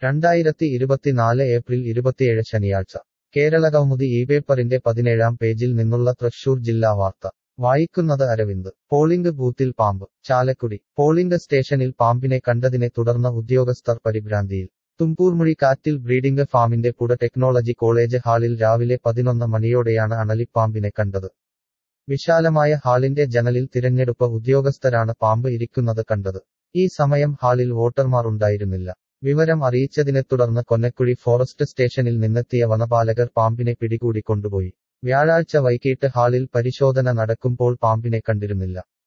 2024 April 27 ശനിയാഴ്ച കേരളകൗമുദി ഇപേപ്പറിന്റെ 17-ാം പേജിൽ നിന്നുള്ള തൃശൂർ ജില്ലാ വാർത്ത വായിക്കുന്നത് അരവിന്ദ് പോളിംഗ് ബൂത്തിൽ പാമ്പ് ചാലക്കുടി പോളിംഗ് സ്റ്റേഷനിൽ പാമ്പിനെ കണ്ടതിനെ തുടർന്ന് ഉദ്യോഗസ്ഥർ പരിഭ്രാന്തിയിൽ തുമ്പൂർമുഴി കാറ്റിൽ ബ്രീഡിംഗ് ഫാമിന്റെ പുട ടെക്നോളജി കോളേജ് ഹാളിൽ രാവിലെ 11 മണിയോടെയാണ് അണലിപ്പാമ്പിനെ കണ്ടത് വിശാലമായ ഹാളിന്റെ ജനലിൽ തിരഞ്ഞെടുപ്പ് ഉദ്യോഗസ്ഥരാണ് പാമ്പ് ഇരിക്കുന്നത് കണ്ടത് ഈ സമയം ഹാളിൽ വോട്ടർമാർ ഉണ്ടായിരുന്നില്ല വിവരം അറിയിച്ചതിനെ തുടർന്ന് കൊന്നക്കുഴി ഫോറസ്റ്റ് സ്റ്റേഷനിൽ നിന്നെത്തിയ വനപാലകർ പാമ്പിനെ പിടികൂടി കൊണ്ടുപോയി വ്യാഴാഴ്ച വൈകിട്ട് ഹാളിൽ പരിശോധന നടക്കുമ്പോൾ പാമ്പിനെ കണ്ടിരുന്നില്ല